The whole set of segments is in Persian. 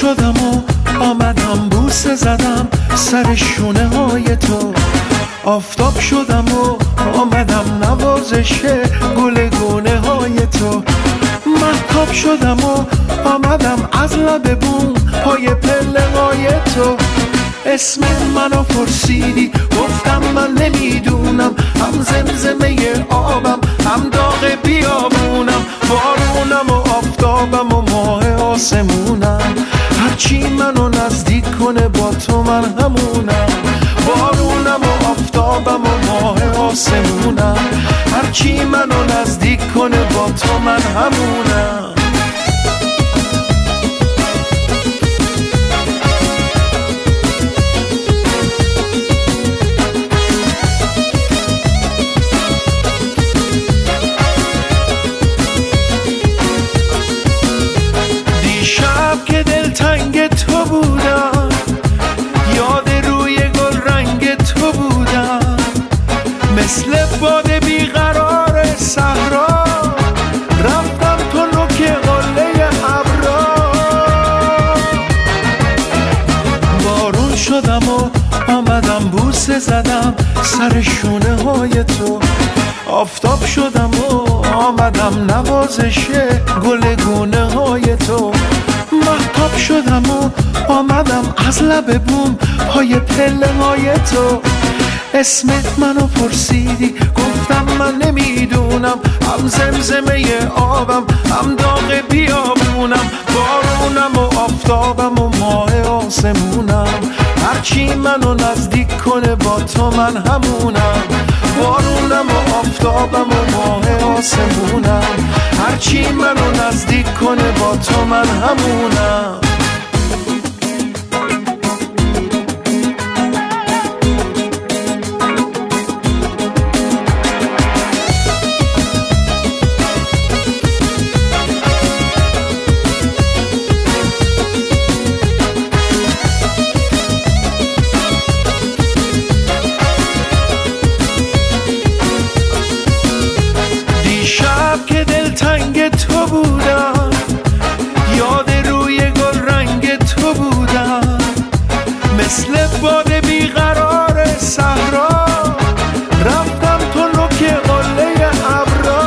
شدم و آمدم بوسه زدم سر شونه های تو. آفتاب شدم و آمدم نوازش گل گونه های تو. مهتاب شدم و آمدم از لب بوم پای پله های تو. اسم منو پرسیدی گفتم من نمیدونم، هم زمزمه آبم هم داغ بیابونم، بارونم و آفتابم و ماه آسمونم. هرچی منو نزدیک کنه با تو من همونم، بارونم و آفتابم و ماه آسمونم. هرچی منو نزدیک کنه با تو من همونم. دیشب که دلتنگ تو بودم، یاد روی گل رنگ تو بودم، مثل باد بیقرار صحرا رفتم تو نوک قله ابرا. بارون شدم و آمدم بوسه زدم سر شونه های تو. آفتاب شدم و آمدم نوازش گل گونه های تو. مهتاب شدم و آمدم از لب بوم پای پله های تو. اسمت منو پرسیدی گفتم من نمیدونم، هم زمزمه آبم هم داغ بیابونم، بارونم و آفتابم و ماه آسمونم. هرچی منو نزدیک کنه با تو من همونم، بارونم و آفتابم و ماه آسمونم. هرچی منو نزدیک کنه با تو من همونم. دیشب که دلتنگ تو بودم، یاد روی گل رنگ تو بودم، مثل باد بیقرار صحرا رفتم تو نوک قله ابرا.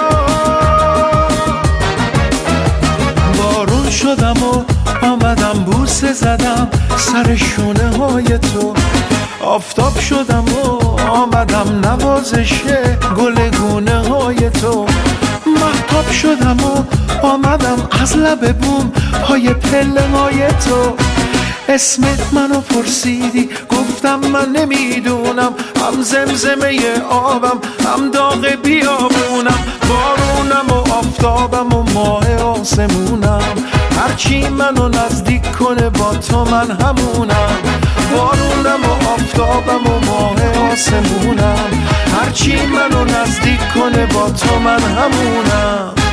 بارون شدم و آمدم بوسه زدم سر شونه های تو. آفتاب شدم و آمدم نوازش گل گونه های تو. مهتاب شدم و آمدم از لب بوم پای پله های تو. اسمت منو پرسیدی گفتم من نمیدونم، هم زمزمه آبم هم داغ بیابونم، بارونم و آفتابم و ماه آسمونم. هرچی منو نزدیک کنه با تو من همونم، بارونم و آفتابم و ماه آسمونم. هرچی منو نزدیک کنه با تو من همونم.